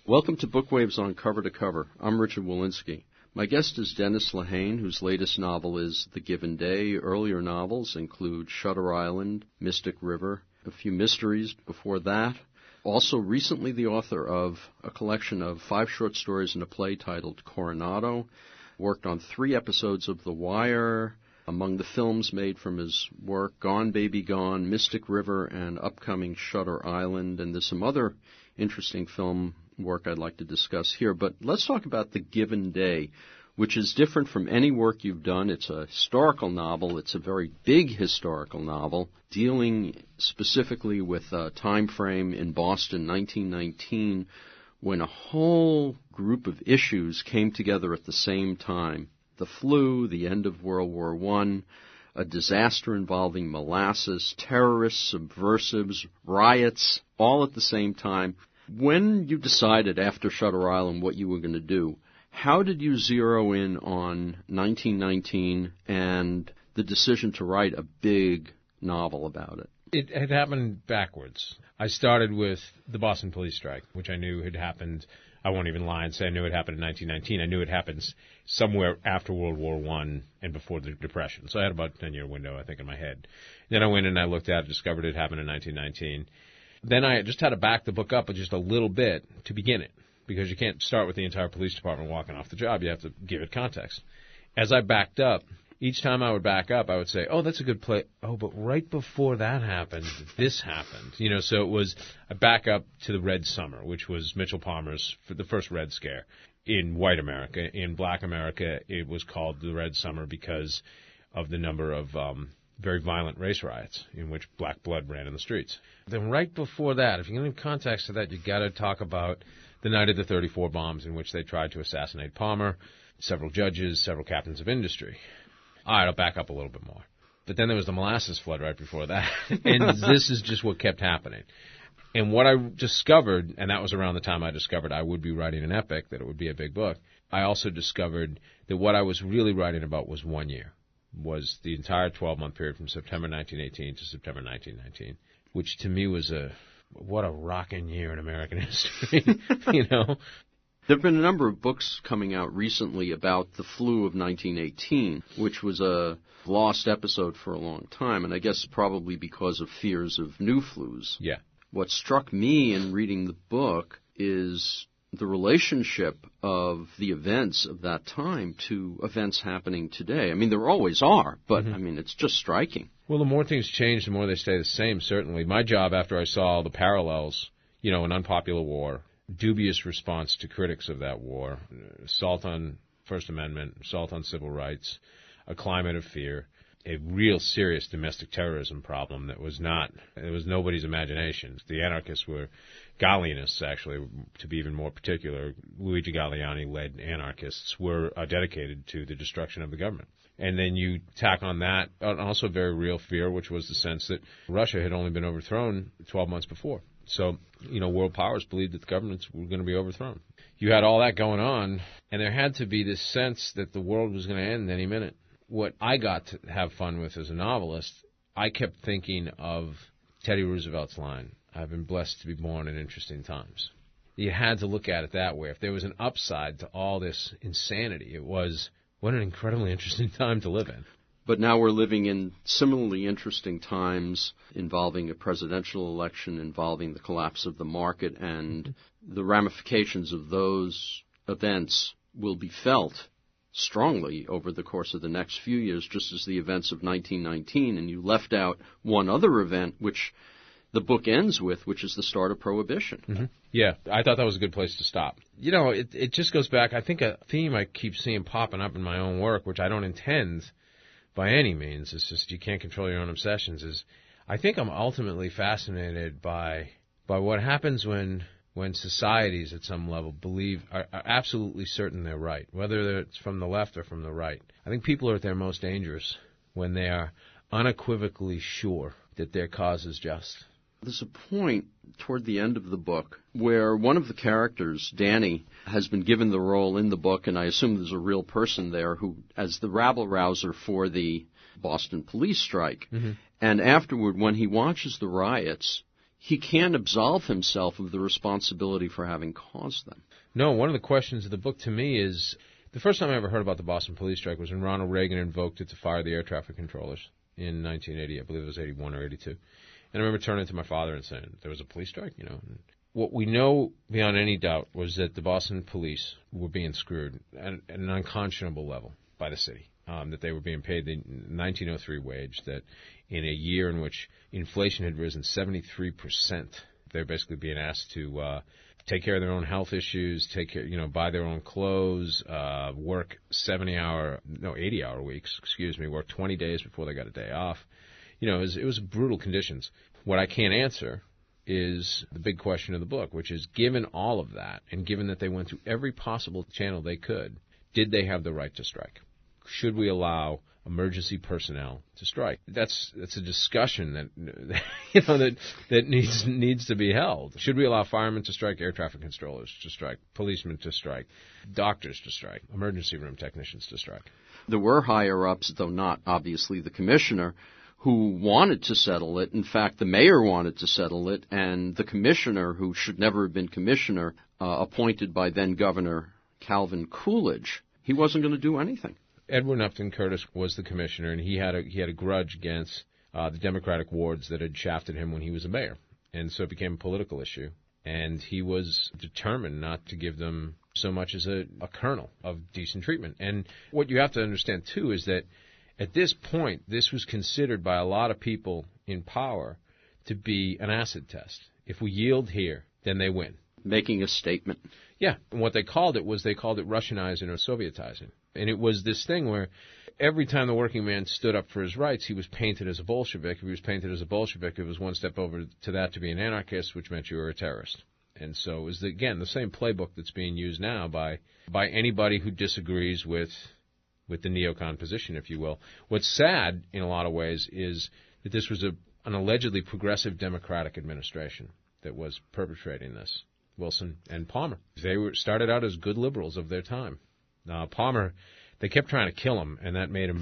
Welcome to Bookwaves on Cover to Cover. I'm Richard Walensky. My guest is Dennis Lehane, whose latest novel is The Given Day. Earlier novels include Shutter Island, Mystic River, a few mysteries before that. Also recently the author of a collection of 5 short stories and a play titled Coronado. Worked on 3 episodes of The Wire. Among the films made from his work, Gone Baby Gone, Mystic River, and upcoming Shutter Island. And there's some other interesting film work I'd like to discuss here. But let's talk about The Given Day, which is different from any work you've done. It's a historical novel. It's a very big historical novel dealing specifically with a time frame in Boston, 1919, when a whole group of issues came together at the same time. The flu, the end of World War I, a disaster involving molasses, terrorists, subversives, riots, all at the same time. When you decided after Shutter Island what you were going to do, how did you zero in on 1919 and the decision to write a big novel about it? It had happened backwards. I started with the Boston police strike, which I knew had happened. I won't even lie and say I knew it happened in 1919. I knew it happened somewhere after World War I and before the Depression. So I had about a 10-year window, I think, in my head. Then I went and I looked at it, discovered it happened in 1919. Then I just had to back the book up with just a little bit to begin it, because you can't start with the entire police department walking off the job. You have to give it context. As I backed up, each time I would back up, I would say, oh, that's a good play. Oh, but right before that happened, this happened. So it was a back up to the Red Summer, which was Mitchell Palmer's, for the first Red Scare in white America. In black America, it was called the Red Summer because of the number of very violent race riots in which black blood ran in the streets. Then right before that, if you're going to give context to that, you've got to talk about the night of the 34 bombs in which they tried to assassinate Palmer, several judges, several captains of industry. All right, I'll back up a little bit more. But then there was the molasses flood right before that. And this is just what kept happening. And what I discovered, and that was around the time I discovered I would be writing an epic, that it would be a big book, I also discovered that what I was really writing about was 1 year. Was the entire 12-month period from September 1918 to September 1919, which to me was what a rocking year in American history, There have been a number of books coming out recently about the flu of 1918, which was a lost episode for a long time, and I guess probably because of fears of new flus. Yeah. What struck me in reading the book is the relationship of the events of that time to events happening today. I mean, there always are, but, it's just striking. Well, the more things change, the more they stay the same, certainly. My job, after I saw the parallels, an unpopular war, dubious response to critics of that war, assault on First Amendment, assault on civil rights, a climate of fear, a real serious domestic terrorism problem that was nobody's imagination. The anarchists were Gallianists, actually, to be even more particular. Luigi Galliani-led anarchists were dedicated to the destruction of the government. And then you tack on that also very real fear, which was the sense that Russia had only been overthrown 12 months before. So, world powers believed that the governments were going to be overthrown. You had all that going on, and there had to be this sense that the world was going to end any minute. What I got to have fun with as a novelist, I kept thinking of Teddy Roosevelt's line, I've been blessed to be born in interesting times. You had to look at it that way. If there was an upside to all this insanity, it was, what an incredibly interesting time to live in. But now we're living in similarly interesting times involving a presidential election, involving the collapse of the market, and the ramifications of those events will be felt strongly over the course of the next few years, just as the events of 1919. And you left out one other event, which the book ends with, which is the start of Prohibition. Mm-hmm. Yeah, I thought that was a good place to stop. It just goes back, I think a theme I keep seeing popping up in my own work, which I don't intend by any means, it's just you can't control your own obsessions, is I think I'm ultimately fascinated by what happens when societies at some level are absolutely certain they're right, whether it's from the left or from the right. I think people are at their most dangerous when they are unequivocally sure that their cause is just. There's a point toward the end of the book where one of the characters, Danny, has been given the role in the book, and I assume there's a real person there, who as the rabble-rouser for the Boston police strike. Mm-hmm. And afterward, when he watches the riots, he can't absolve himself of the responsibility for having caused them. No, one of the questions of the book to me is, the first time I ever heard about the Boston police strike was when Ronald Reagan invoked it to fire the air traffic controllers in 1980. I believe it was 81 or 82. And I remember turning to my father and saying, there was a police strike, you know. What we know beyond any doubt was that the Boston police were being screwed at an unconscionable level by the city, that they were being paid the 1903 wage, that in a year in which inflation had risen 73%, they're basically being asked to take care of their own health issues, buy their own clothes, work 80-hour weeks, work 20 days before they got a day off. You know, it was brutal conditions. What I can't answer is the big question of the book, which is, given all of that, and given that they went through every possible channel they could, did they have the right to strike? Should we allow emergency personnel to strike? That's a discussion that needs to be held. Should we allow firemen to strike, air traffic controllers to strike, policemen to strike, doctors to strike, emergency room technicians to strike? There were higher-ups, though not obviously the commissioner, who wanted to settle it. In fact, the mayor wanted to settle it, and the commissioner, who should never have been commissioner, appointed by then-Governor Calvin Coolidge, he wasn't going to do anything. Edwin Upton Curtis was the commissioner, and he had a grudge against the Democratic wards that had shafted him when he was a mayor. And so it became a political issue. And he was determined not to give them so much as a kernel of decent treatment. And what you have to understand, too, is that at this point, this was considered by a lot of people in power to be an acid test. If we yield here, then they win. Making a statement. Yeah, and what they called it Russianizing or Sovietizing. And it was this thing where every time the working man stood up for his rights, he was painted as a Bolshevik. If he was painted as a Bolshevik, it was one step over to that to be an anarchist, which meant you were a terrorist. And so it was, again, the same playbook that's being used now by anybody who disagrees with the neocon position, if you will. What's sad, in a lot of ways, is that this was an allegedly progressive Democratic administration that was perpetrating this, Wilson and Palmer. They started out as good liberals of their time. Palmer, they kept trying to kill him, and that made him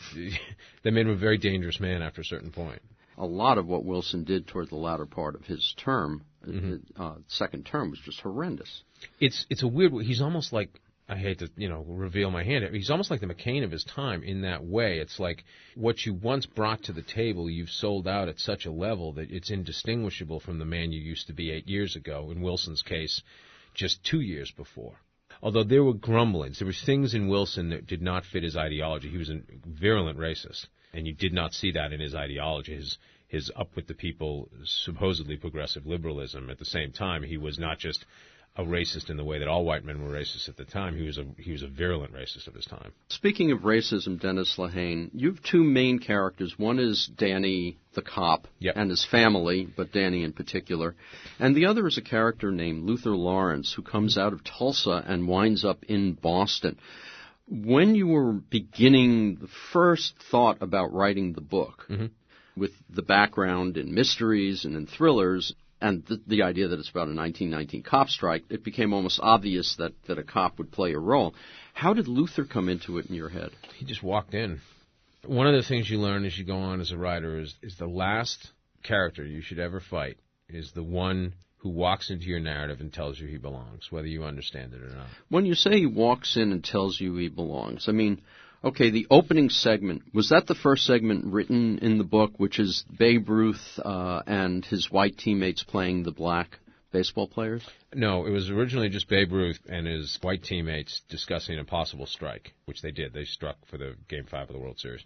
a very dangerous man after a certain point. A lot of what Wilson did toward the latter part of his term, second term, was just horrendous. It's a weird. He's almost like, I hate to, reveal my hand. He's almost like the McCain of his time in that way. It's like what you once brought to the table, you've sold out at such a level that it's indistinguishable from the man you used to be 8 years ago. In Wilson's case, just 2 years before. Although there were grumblings, there were things in Wilson that did not fit his ideology. He was a virulent racist, and you did not see that in his ideology, his up with the people, supposedly progressive liberalism. At the same time, he was not just a racist in the way that all white men were racist at the time. He was a virulent racist of his time. Speaking of racism, Dennis Lehane, you have two main characters. One is Danny the cop and his family, but Danny in particular. And the other is a character named Luther Lawrence, who comes out of Tulsa and winds up in Boston. When you were beginning the first thought about writing the book, with the background in mysteries and in thrillers, and the idea that it's about a 1919 cop strike, it became almost obvious that a cop would play a role. How did Luther come into it in your head? He just walked in. One of the things you learn as you go on as a writer is the last character you should ever fight is the one who walks into your narrative and tells you he belongs, whether you understand it or not. When you say he walks in and tells you he belongs, I mean, okay, the opening segment, was that the first segment written in the book, which is Babe Ruth and his white teammates playing the black baseball players? No, it was originally just Babe Ruth and his white teammates discussing a possible strike, which they did. They struck for the Game 5 of the World Series.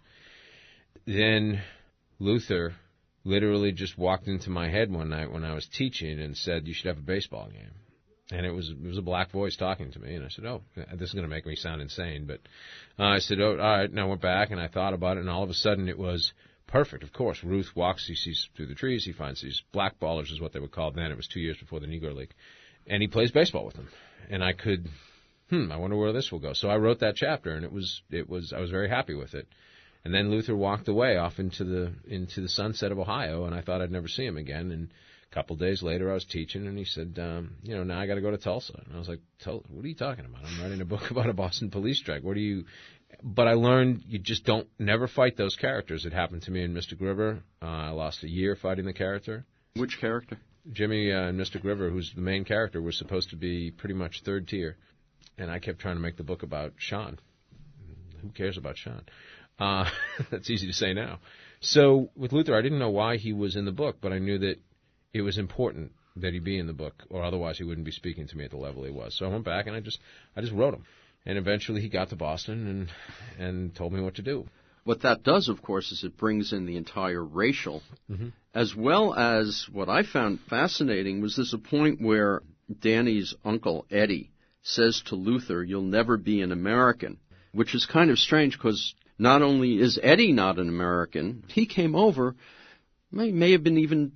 Then Luther literally just walked into my head one night when I was teaching and said, "You should have a baseball game." And it was a black voice talking to me, and I said, "Oh, this is going to make me sound insane." But I said, "Oh, all right." And I went back and I thought about it, and all of a sudden it was perfect. Of course, Ruth walks, he sees through the trees, he finds these black ballers is what they were called then. It was 2 years before the Negro League, and he plays baseball with them. And I could, I wonder where this will go. So I wrote that chapter, and I was very happy with it. And then Luther walked away off into the sunset of Ohio, and I thought I'd never see him again. And a couple of days later, I was teaching, and he said, now I got to go to Tulsa. And I was like, what are you talking about? I'm writing a book about a Boston police strike. But I learned you just never fight those characters. It happened to me in Mystic River. I lost a year fighting the character. Which character? Jimmy and Mystic River, who's the main character, was supposed to be pretty much third tier. And I kept trying to make the book about Sean. Who cares about Sean? That's easy to say now. So with Luther, I didn't know why he was in the book, but I knew that it was important that he be in the book, or otherwise he wouldn't be speaking to me at the level he was. So I went back and I just wrote him. And eventually he got to Boston and told me what to do. What that does, of course, is it brings in the entire racial, as well as what I found fascinating was there's a point where Danny's uncle, Eddie, says to Luther, "You'll never be an American," which is kind of strange because not only is Eddie not an American, he came over, may have been even,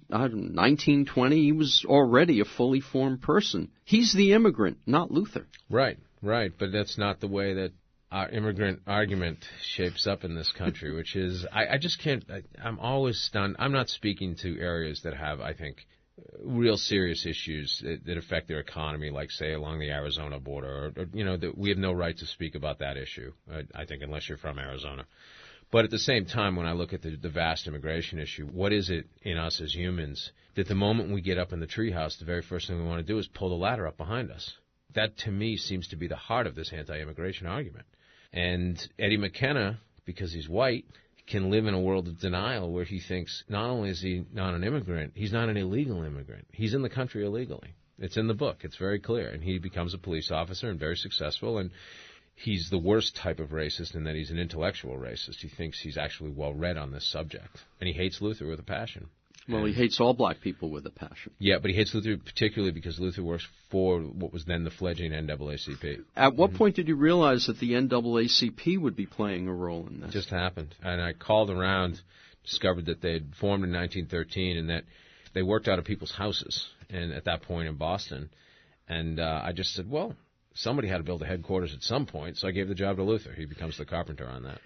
19, 20, he was already a fully formed person. He's the immigrant, not Luther. Right, but that's not the way that our immigrant argument shapes up in this country, which is, I just can't, I'm always stunned. I'm not speaking to areas that have, I think, real serious issues that affect their economy, like, say, along the Arizona border, or that we have no right to speak about that issue, I think, unless you're from Arizona. But at the same time, when I look at the vast immigration issue, what is it in us as humans that the moment we get up in the treehouse, the very first thing we want to do is pull the ladder up behind us? That, to me, seems to be the heart of this anti-immigration argument. And Eddie McKenna, because he's white, can live in a world of denial where he thinks not only is he not an immigrant, he's not an illegal immigrant. He's in the country illegally. It's in the book. It's very clear. And he becomes a police officer and very successful. And he's the worst type of racist in that he's an intellectual racist. He thinks he's actually well-read on this subject. And he hates Luther with a passion. Well, he hates all black people with a passion. Yeah, but he hates Luther particularly because Luther works for what was then the fledgling NAACP. At what point did you realize that the NAACP would be playing a role in this? It just happened. And I called around, discovered that they had formed in 1913 and that they worked out of people's houses and at that point in Boston. And I just said, well, somebody had to build a headquarters at some point, so I gave the job to Luther. He becomes the carpenter on that.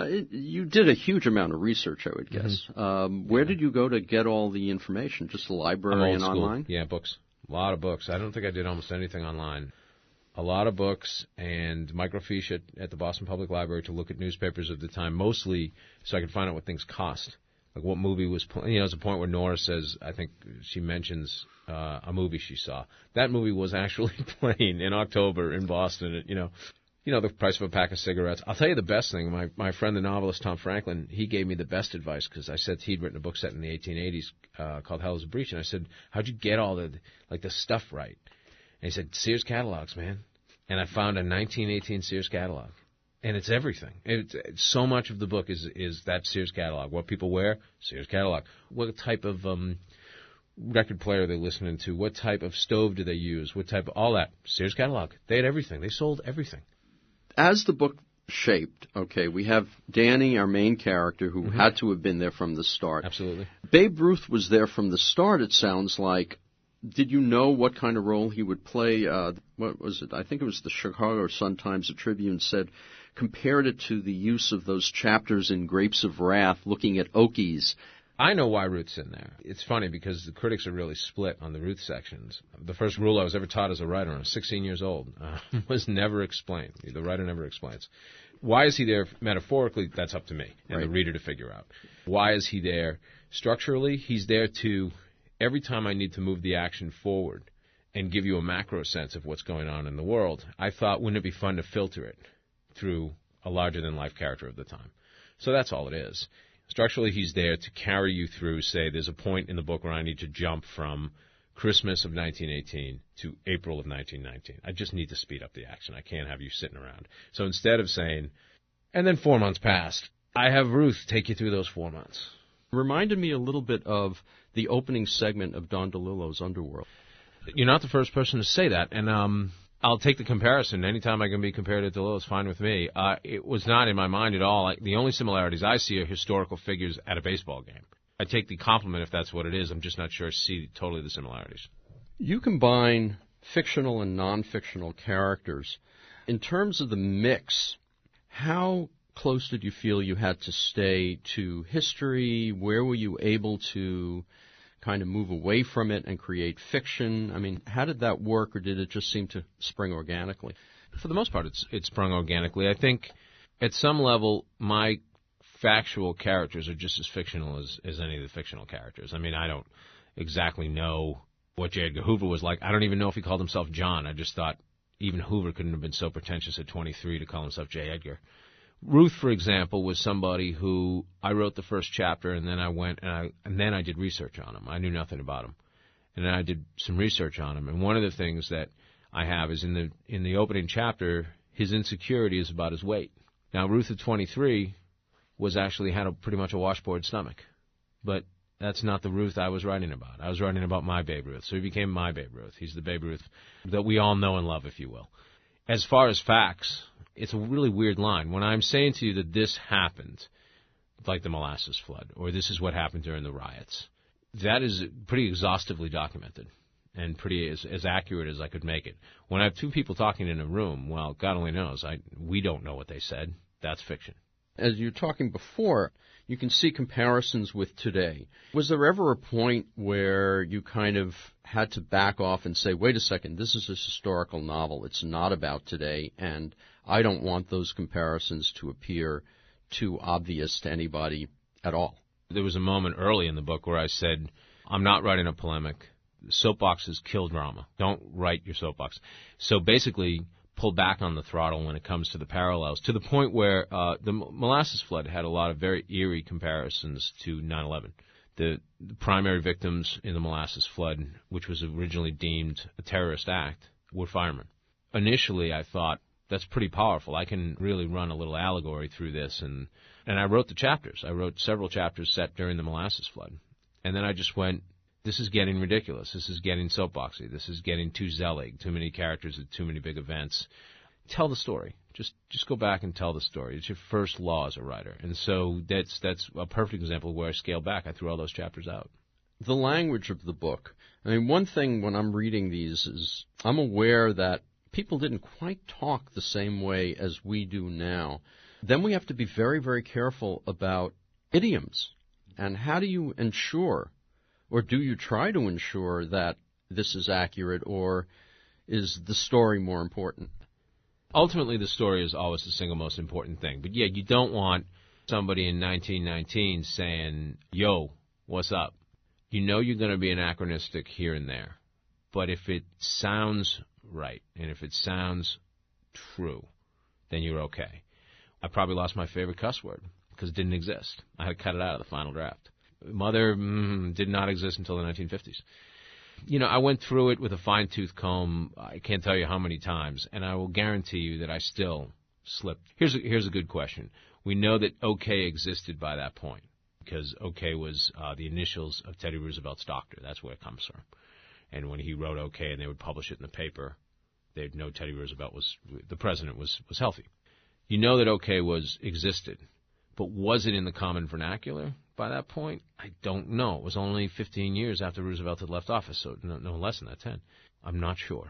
You did a huge amount of research, I would guess. Where did you go to get all the information? Just the library and online? Yeah, books. A lot of books. I don't think I did almost anything online. A lot of books and microfiche at the Boston Public Library to look at newspapers of the time, mostly so I could find out what things cost. Like what movie was playing. There's a point where Nora says, I think she mentions a movie she saw. That movie was actually playing in October in Boston at, the price of a pack of cigarettes. I'll tell you the best thing. My friend, the novelist Tom Franklin, he gave me the best advice because I said he'd written a book set in the 1880s called Hell is a Breach, and I said, how'd you get all the stuff right? And he said, Sears catalogs, man. And I found a 1918 Sears catalog. And it's everything. So much of the book is that Sears catalog. What people wear, Sears catalog. What type of record player they're listening to, what type of stove do they use, what type of, all that, Sears catalog. They had everything. They sold everything. As the book shaped, we have Danny, our main character, who had to have been there from the start. Absolutely. Babe Ruth was there from the start, it sounds like. Did you know what kind of role he would play? What was it? I think it was the Chicago Sun-Times, the Tribune said, compared it to the use of those chapters in Grapes of Wrath, looking at Okies. I know why Ruth's in there. It's funny because the critics are really split on the Ruth sections. The first rule I was ever taught as a writer, when I was 16 years old, was never explain. The writer never explains. Why is he there metaphorically? That's up to me and the reader to figure out. Why is he there structurally? He's there to, every time I need to move the action forward and give you a macro sense of what's going on in the world, I thought, wouldn't it be fun to filter it through a larger-than-life character of the time? So that's all it is. Structurally, he's there to carry you through, say, there's a point in the book where I need to jump from Christmas of 1918 to April of 1919. I just need to speed up the action. I can't have you sitting around. So instead of saying, and then 4 months passed, I have Ruth take you through those 4 months. Reminded me a little bit of the opening segment of Don DeLillo's Underworld. You're not the first person to say that, and I'll take the comparison. Anytime I can be compared to DeLillo, it's fine with me. It was not in my mind at all. The only similarities I see are historical figures at a baseball game. I take the compliment if that's what it is. I'm just not sure I see totally the similarities. You combine fictional and non-fictional characters. In terms of the mix, how close did you feel you had to stay to history? Where were you able to kind of move away from it and create fiction? I mean, how did that work, or did it just seem to spring organically? For the most part, it sprung organically. I think at some level, my factual characters are just as fictional as any of the fictional characters. I mean, exactly know what J. Edgar Hoover was like. I don't even know if he called himself John. I just thought even Hoover couldn't have been so pretentious at 23 to call himself J. Edgar. Ruth, for example, was somebody who I wrote the first chapter, and then I went and then I did research on him. I knew nothing about him, and then I did some research on him. And one of the things that I have is in the opening chapter, his insecurity is about his weight. Now, Ruth at 23 had pretty much a washboard stomach, but that's not the Ruth I was writing about. I was writing about my Babe Ruth, so he became my Babe Ruth. He's the Babe Ruth that we all know and love, if you will. As far as facts, it's a really weird line. When I'm saying to you that this happened, like the molasses flood, or this is what happened during the riots, that is pretty exhaustively documented and pretty as accurate as I could make it. When I have two people talking in a room, well, God only knows, we don't know what they said. That's fiction. As you were talking before, you can see comparisons with today. Was there ever a point where you kind of had to back off and say, wait a second, this is a historical novel. It's not about today, and I don't want those comparisons to appear too obvious to anybody at all? There was a moment early in the book where I said, I'm not writing a polemic. Soapboxes kill drama. Don't write your soapbox. So basically, pull back on the throttle when it comes to the parallels, to the point where the molasses flood had a lot of very eerie comparisons to 9/11. The primary victims in the molasses flood, which was originally deemed a terrorist act, were firemen. Initially, I thought, that's pretty powerful. I can really run a little allegory through this, and I wrote the chapters. I wrote several chapters set during the molasses flood. And then I just went, this is getting ridiculous. This is getting soapboxy. This is getting too Zelig, too many characters at too many big events. Tell the story. Just go back and tell the story. It's your first law as a writer. And so that's a perfect example where I scaled back. I threw all those chapters out. The language of the book. I mean, one thing when I'm reading these is I'm aware that people didn't quite talk the same way as we do now. Then we have to be very, very careful about idioms. And how do you ensure, or do you try to ensure that this is accurate, or is the story more important? Ultimately, the story is always the single most important thing. But yeah, you don't want somebody in 1919 saying, yo, what's up? You know you're going to be anachronistic here and there. But if it sounds right, and if it sounds true, then you're okay. I probably lost my favorite cuss word because it didn't exist. I had to cut it out of the final draft. Mother did not exist until the 1950s. You know, I went through it with a fine-tooth comb, I can't tell you how many times, and I will guarantee you that I still slipped. Here's a good question. We know that OK existed by that point because OK was the initials of Teddy Roosevelt's doctor. That's where it comes from. And when he wrote OK and they would publish it in the paper, they'd know Teddy Roosevelt the president was healthy. You know that OK existed, but was it in the common vernacular by that point? I don't know. It was only 15 years after Roosevelt had left office, so no less than that, 10. I'm not sure.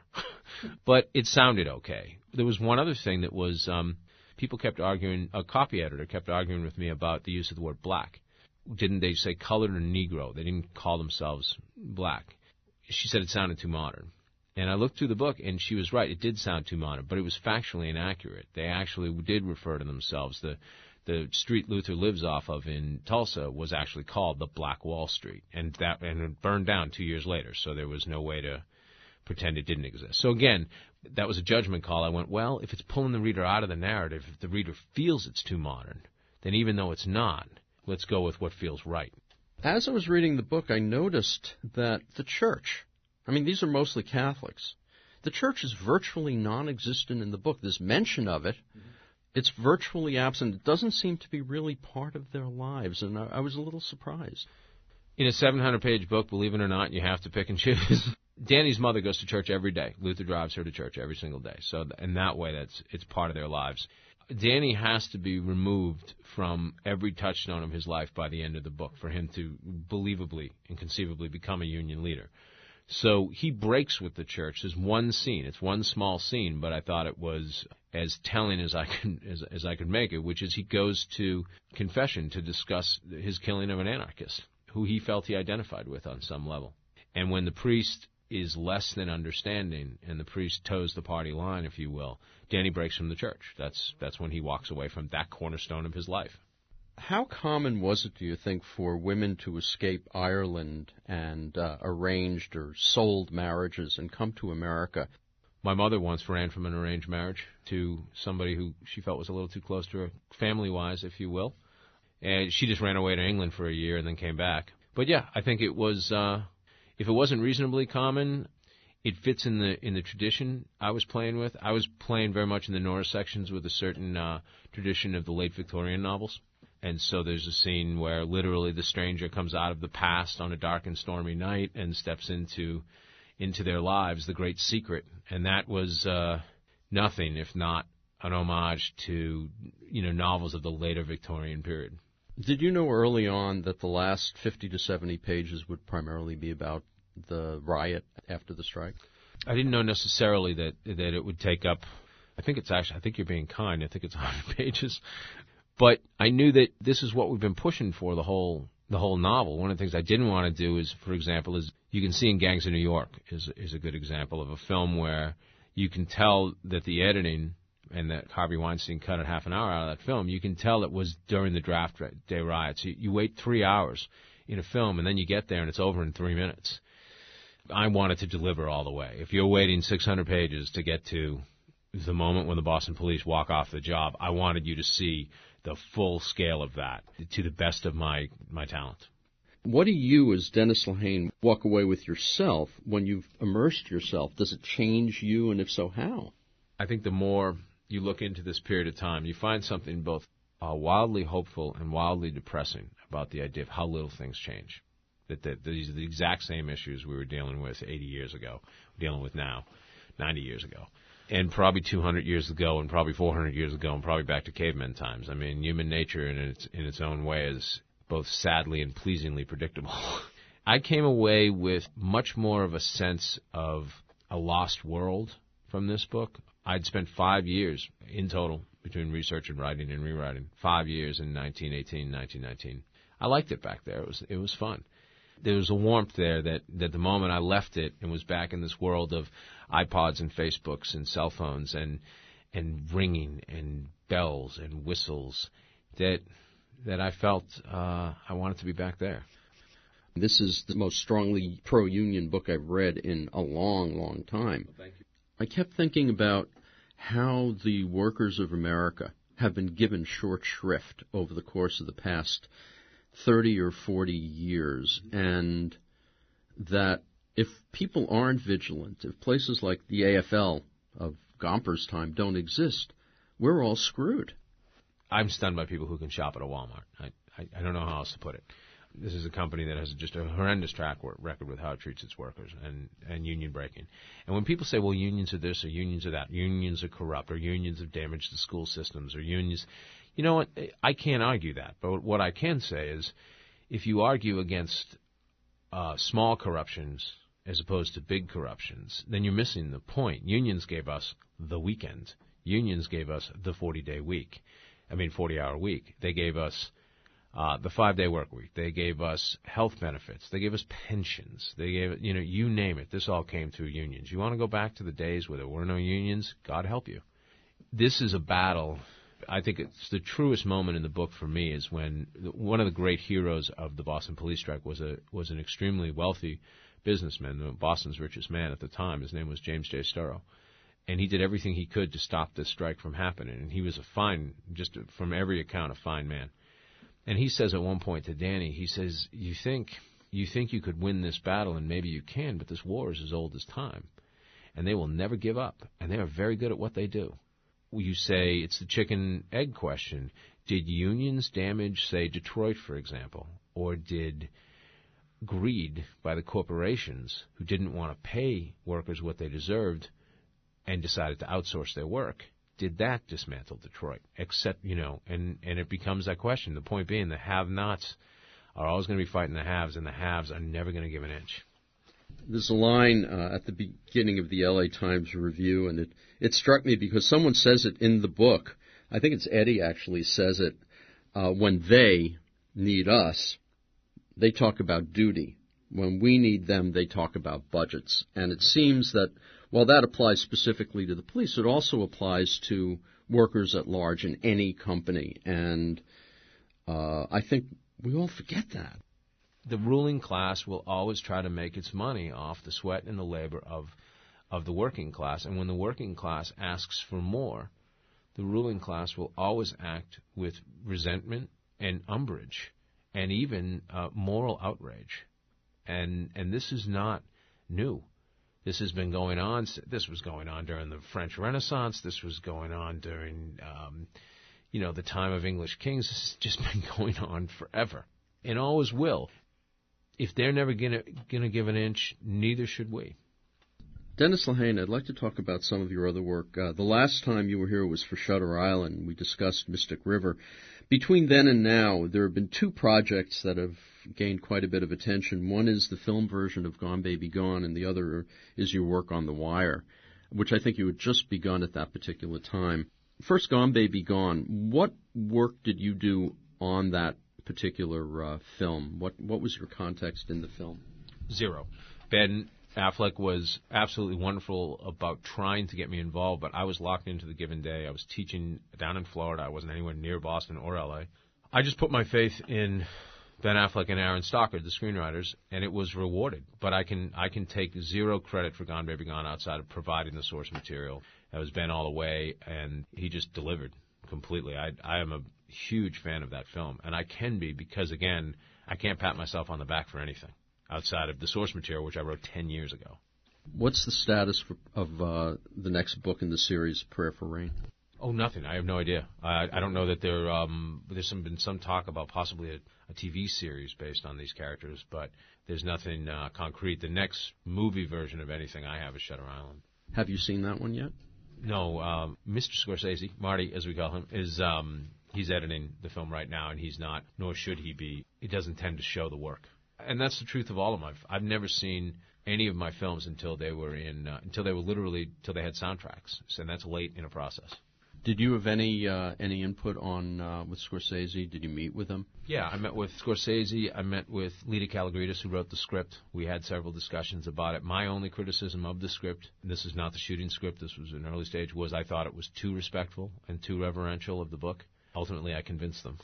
But it sounded okay. There was one other thing that was, people kept arguing, a copy editor kept arguing with me about the use of the word black. Didn't they say colored or Negro? They didn't call themselves black. She said it sounded too modern. And I looked through the book, and she was right. It did sound too modern, but it was factually inaccurate. They actually did refer to themselves. The street Luther lives off of in Tulsa was actually called the Black Wall Street, and it burned down 2 years later, so there was no way to pretend it didn't exist. So again, that was a judgment call. I went, well, if it's pulling the reader out of the narrative, if the reader feels it's too modern, then even though it's not, let's go with what feels right. As I was reading the book, I noticed that the church, I mean, these are mostly Catholics. The church is virtually non-existent in the book. There's mention of it. Mm-hmm. It's virtually absent. It doesn't seem to be really part of their lives, and I was a little surprised. In a 700-page book, believe it or not, you have to pick and choose. Danny's mother goes to church every day. Luther drives her to church every single day. So in that way, it's part of their lives. Danny has to be removed from every touchstone of his life by the end of the book for him to believably and conceivably become a Union leader. So he breaks with the church. There's one scene. It's one small scene, but I thought it was as telling as I could make it, which is he goes to confession to discuss his killing of an anarchist who he felt he identified with on some level. And when the priest is less than understanding and the priest toes the party line, if you will, Danny breaks from the church. That's when he walks away from that cornerstone of his life. How common was it, do you think, for women to escape Ireland and arranged or sold marriages and come to America? My mother once ran from an arranged marriage to somebody who she felt was a little too close to her, family-wise, if you will. And she just ran away to England for a year and then came back. But yeah, I think it was, if it wasn't reasonably common, it fits in the tradition I was playing with. I was playing very much in the Norris sections with a certain tradition of the late Victorian novels. And so there's a scene where literally the stranger comes out of the past on a dark and stormy night and steps into their lives, the great secret. And that was nothing if not an homage to, novels of the later Victorian period. Did you know early on that the last 50 to 70 pages would primarily be about the riot after the strike? I didn't know necessarily that it would take up, I think you're being kind, I think it's 100 pages. But I knew that this is what we've been pushing for the whole novel. One of the things I didn't want to do is, for example, is you can see in Gangs of New York is a good example of a film where you can tell that the editing and that Harvey Weinstein cut a half an hour out of that film, you can tell it was during the draft day riots. You wait 3 hours in a film, and then you get there, and it's over in 3 minutes. I wanted to deliver all the way. If you're waiting 600 pages to get to the moment when the Boston police walk off the job, I wanted you to see the full scale of that to the best of my talent. What do you, as Dennis Lehane, walk away with yourself when you've immersed yourself? Does it change you, and if so, how? I think the more you look into this period of time, you find something both wildly hopeful and wildly depressing about the idea of how little things change. That these are the exact same issues we were dealing with 80 years ago, dealing with now, 90 years ago, and probably 200 years ago, and probably 400 years ago, and probably back to caveman times. I mean, human nature in its own way is both sadly and pleasingly predictable. I came away with much more of a sense of a lost world from this book. I'd spent 5 years in total between research and writing and rewriting, 5 years in 1918, 1919. I liked it back there. It was fun. There was a warmth there that the moment I left it and was back in this world of iPods and Facebooks and cell phones and ringing and bells and whistles, that I felt I wanted to be back there. This is the most strongly pro-union book I've read in a long, long time. Well, thank you. I kept thinking about how the workers of America have been given short shrift over the course of the past 30 or 40 years, and that if people aren't vigilant, if places like the AFL of Gomper's time don't exist, we're all screwed. I'm stunned by people who can shop at a Walmart. I don't know how else to put it. This is a company that has just a horrendous track record with how it treats its workers and union breaking. And when people say, well, unions are this or unions are that, unions are corrupt or unions have damaged the school systems or unions, you know what, I can't argue that. But what I can say is if you argue against small corruptions as opposed to big corruptions, then you're missing the point. Unions gave us the weekend. Unions gave us the 40-hour week. They gave us the 5-day work week. They gave us health benefits. They gave us pensions. They gave, you name it. This all came through unions. You want to go back to the days where there were no unions? God help you. This is a battle. I think it's the truest moment in the book for me is when one of the great heroes of the Boston police strike was an extremely wealthy businessman, Boston's richest man at the time. His name was James J. Sturrow. And he did everything he could to stop this strike from happening. And he was from every account, a fine man. And he says at one point to Danny, he says, you think you could win this battle, and maybe you can, but this war is as old as time. And they will never give up. And they are very good at what they do. You say it's the chicken-egg question. Did unions damage, say, Detroit, for example? Or did greed by the corporations who didn't want to pay workers what they deserved and decided to outsource their work, did that dismantle Detroit? Except, and it becomes that question. The point being, the have-nots are always going to be fighting the haves, and the haves are never going to give an inch. There's a line at the beginning of the L.A. Times review, and it struck me because someone says it in the book. I think it's Eddie actually says it. When they need us, they talk about duty. When we need them, they talk about budgets. And it seems that while that applies specifically to the police, it also applies to workers at large in any company. And I think we all forget that. The ruling class will always try to make its money off the sweat and the labor of the working class. And when the working class asks for more, the ruling class will always act with resentment and umbrage and even moral outrage. And this is not new. This has been going on. This was going on during the French Renaissance. This was going on during, the time of English kings. This has just been going on forever, and always will. If they're never gonna give an inch, neither should we. Dennis Lehane, I'd like to talk about some of your other work. The last time you were here was for Shutter Island. We discussed Mystic River. Between then and now, there have been two projects that have gained quite a bit of attention. One is the film version of Gone Baby Gone, and the other is your work on The Wire, which I think you had just begun at that particular time. First, Gone Baby Gone. What work did you do on that particular film? What was your context in the film? Zero. Ben Affleck was absolutely wonderful about trying to get me involved, but I was locked into the given day. I was teaching down in Florida. I wasn't anywhere near Boston or L.A. I just put my faith in Ben Affleck and Aaron Stockard, the screenwriters, and it was rewarded. But I can take zero credit for Gone Baby Gone outside of providing the source material. That was Ben all the way, and he just delivered completely. I am a huge fan of that film, and I can be because, again, I can't pat myself on the back for anything outside of the source material, which I wrote 10 years ago. What's the status of the next book in the series, Prayer for Rain? Oh, nothing. I have no idea. I don't know that there's been some talk about possibly a TV series based on these characters, but there's nothing concrete. The next movie version of anything I have is Shutter Island. Have you seen that one yet? No. Mr. Scorsese, Marty, as we call him, is he's editing the film right now, and he's not, nor should he be. He doesn't tend to show the work. And that's the truth of all of my. I've never seen any of my films until they had soundtracks, and that's late in a process. Did you have any input on with Scorsese? Did you meet with him? Yeah, I met with Scorsese. I met with Lita Kalogridis, who wrote the script. We had several discussions about it. My only criticism of the script, and this is not the shooting script, this was an early stage, was I thought it was too respectful and too reverential of the book. Ultimately, I convinced them.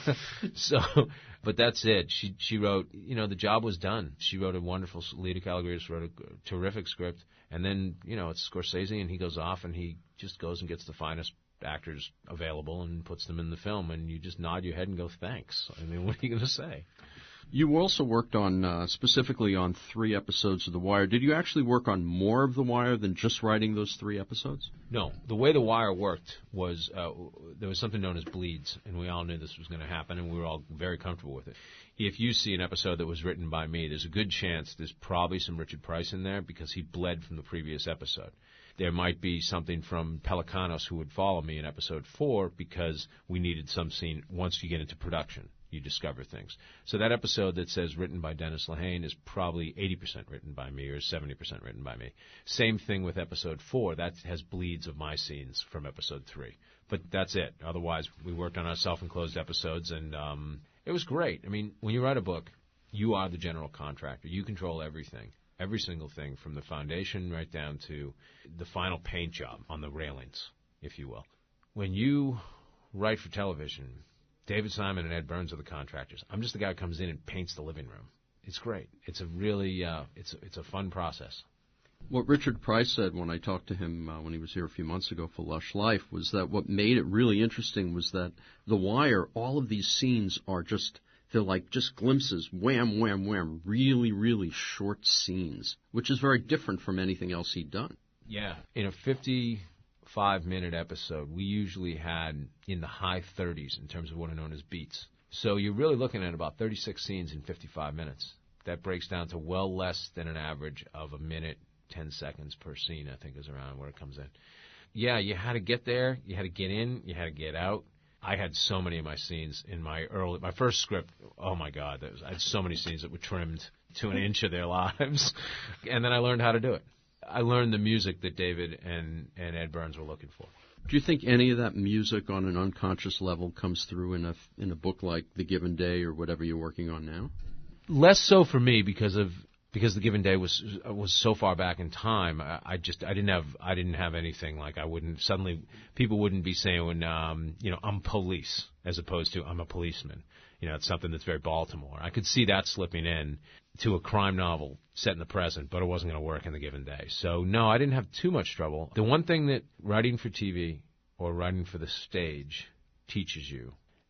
But that's it. She wrote, the job was done. She wrote a wonderful, Lita Kalogridis wrote a terrific script. And then, it's Scorsese, and he goes off and he just goes and gets the finest actors available and puts them in the film. And you just nod your head and go, thanks. I mean, what are you going to say? You also worked on, specifically on 3 episodes of The Wire. Did you actually work on more of The Wire than just writing those 3 episodes? No. The way The Wire worked was there was something known as bleeds, and we all knew this was going to happen, and we were all very comfortable with it. If you see an episode that was written by me, there's a good chance there's probably some Richard Price in there because he bled from the previous episode. There might be something from Pelicanos who would follow me in episode 4 because we needed some scene once you get into production. You discover things. So that episode that says written by Dennis Lehane is probably 80% written by me or 70% written by me. Same thing with episode 4. That has bleeds of my scenes from episode 3. But that's it. Otherwise, we worked on our self-enclosed episodes, and it was great. I mean, when you write a book, you are the general contractor. You control everything, every single thing, from the foundation right down to the final paint job on the railings, if you will. When you write for television, David Simon and Ed Burns are the contractors. I'm just the guy who comes in and paints the living room. It's great. It's a really, it's a fun process. What Richard Price said when I talked to him when he was here a few months ago for Lush Life was that what made it really interesting was that The Wire, all of these scenes are they're like just glimpses, wham, wham, wham, really, really short scenes, which is very different from anything else he'd done. Yeah. In a 55-minute episode, we usually had in the high 30s in terms of what are known as beats. So you're really looking at about 36 scenes in 55 minutes. That breaks down to well less than an average of a minute, 10 seconds per scene, I think is around where it comes in. Yeah, you had to get there, you had to get in, you had to get out. I had so many of my scenes in my first script. Oh, my God. I had so many scenes that were trimmed to an inch of their lives. And then I learned how to do it. I learned the music that David and Ed Burns were looking for. Do you think any of that music on an unconscious level comes through in a book like The Given Day or whatever you're working on now? Less so for me because of because The Given Day was so far back in time. I didn't have anything like people wouldn't be saying I'm police as opposed to I'm a policeman. It's something that's very Baltimore. I could see that slipping in to a crime novel set in the present, but it wasn't going to work in The Given Day. So no, I didn't have too much trouble. The one thing that writing for TV or writing for the stage teaches you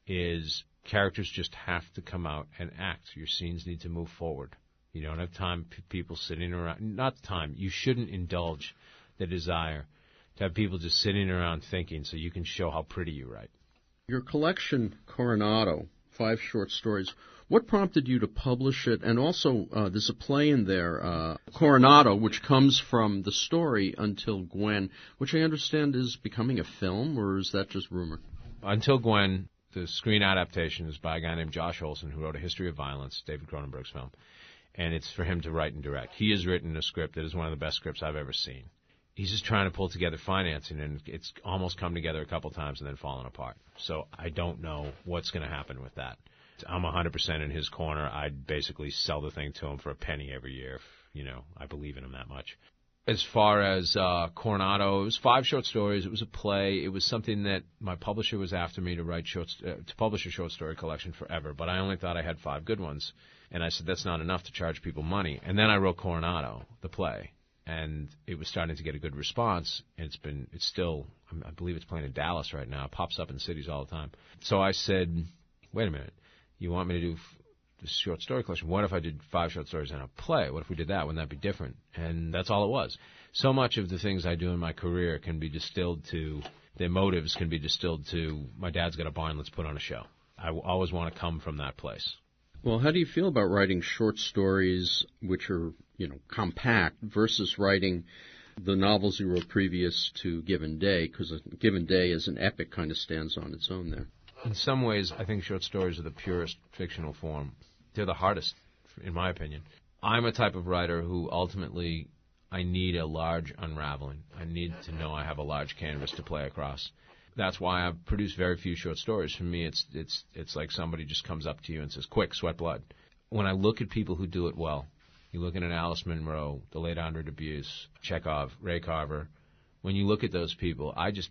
is characters just have to come out and act. Your scenes need to move forward. You don't have time for people sitting around. Not time. You shouldn't indulge the desire to have people just sitting around thinking so you can show how pretty you write. Your collection, Coronado, 5 short stories, what prompted you to publish it? And also, there's a play in there, Coronado, which comes from the story Until Gwen, which I understand is becoming a film, or is that just rumor? Until Gwen, the screen adaptation, is by a guy named Josh Olson, who wrote A History of Violence, David Cronenberg's film. And it's for him to write and direct. He has written a script that is one of the best scripts I've ever seen. He's just trying to pull together financing, and it's almost come together a couple times and then fallen apart. So I don't know what's going to happen with that. I'm 100% in his corner. I'd basically sell the thing to him for a penny every year if, I believe in him that much. As far as Coronado, it was 5 short stories. It was a play. It was something that my publisher was after me to write to publish a short story collection forever, but I only thought I had 5 good ones. And I said, that's not enough to charge people money. And then I wrote Coronado, the play, and it was starting to get a good response. And it's still, I believe it's playing in Dallas right now. It pops up in cities all the time. So I said, wait a minute, you want me to do this short story collection? What if I did 5 short stories and a play? What if we did that? Wouldn't that be different? And that's all it was. So much of the things I do in my career can be distilled to, their motives can be distilled to, my dad's got a barn, let's put on a show. I always want to come from that place. Well, how do you feel about writing short stories which are, compact versus writing the novels you wrote previous to Given Day? Because Given Day as an epic kind of stands on its own there. In some ways, I think short stories are the purest fictional form. They're the hardest, in my opinion. I'm a type of writer who ultimately, I need a large unraveling. I need to know I have a large canvas to play across. That's why I've produced very few short stories. For me, it's like somebody just comes up to you and says, quick, sweat blood. When I look at people who do it well, you look at an Alice Munro, the late Andre Dubus, Chekhov, Ray Carver. When you look at those people,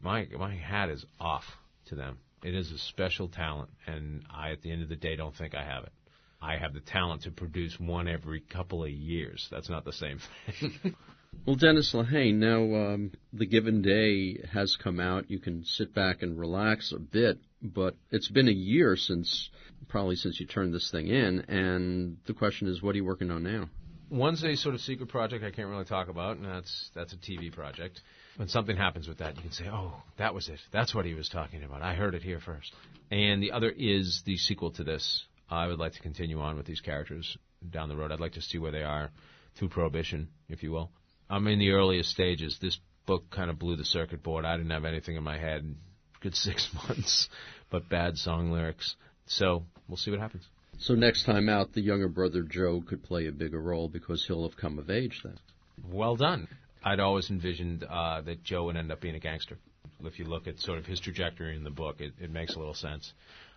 my hat is off to them. It is a special talent, and I, at the end of the day, don't think I have it. I have the talent to produce one every couple of years. That's not the same thing. Well, Dennis Lehane, now The Given Day has come out. You can sit back and relax a bit, but it's been a year since you turned this thing in, and the question is, what are you working on now? One's a sort of secret project I can't really talk about, and that's a TV project. When something happens with that, you can say, oh, that was it. That's what he was talking about. I heard it here first. And the other is the sequel to this. I would like to continue on with these characters down the road. I'd like to see where they are through Prohibition, if you will. I'm in the earliest stages. This book kind of blew the circuit board. I didn't have anything in my head. Good 6 months, but bad song lyrics. So we'll see what happens. So next time out, the younger brother Joe could play a bigger role because he'll have come of age then. Well done. I'd always envisioned that Joe would end up being a gangster. If you look at sort of his trajectory in the book, it makes a little sense.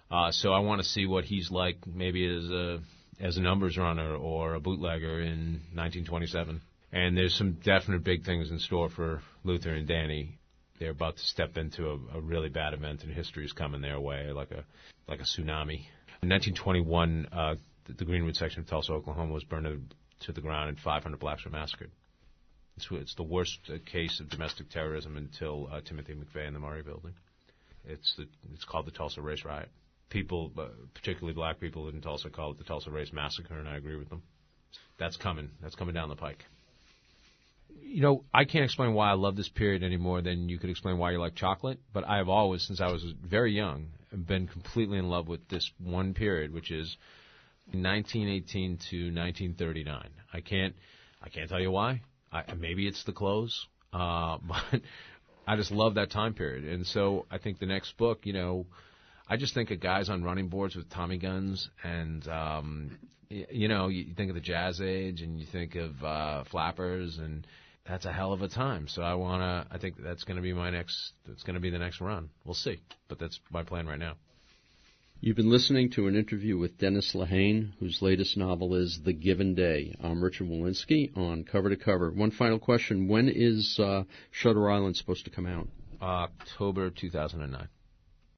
So I want to see what he's like maybe as a numbers runner or a bootlegger in 1927. And there's some definite big things in store for Luther and Danny. They're about to step into a really bad event, and history is coming their way like a tsunami. In 1921, the Greenwood section of Tulsa, Oklahoma, was burned to the ground, and 500 blacks were massacred. It's the worst case of domestic terrorism until Timothy McVeigh in the Murray Building. It's called the Tulsa Race Riot. People, particularly black people in Tulsa, call it the Tulsa Race Massacre, and I agree with them. That's coming. That's coming down the pike. I can't explain why I love this period any more than you could explain why you like chocolate, but I have always, since I was very young, been completely in love with this one period, which is 1918 to 1939. I can't tell you why. Maybe it's the clothes, but I just love that time period. And so I think the next book, I just think of guys on running boards with Tommy guns, and you think of the Jazz Age, and you think of flappers, and that's a hell of a time. So I think that's going to be the next run. We'll see, but that's my plan right now. You've been listening to an interview with Dennis Lehane, whose latest novel is The Given Day. I'm Richard Walensky on Cover to Cover. One final question. When is Shutter Island supposed to come out? October 2009.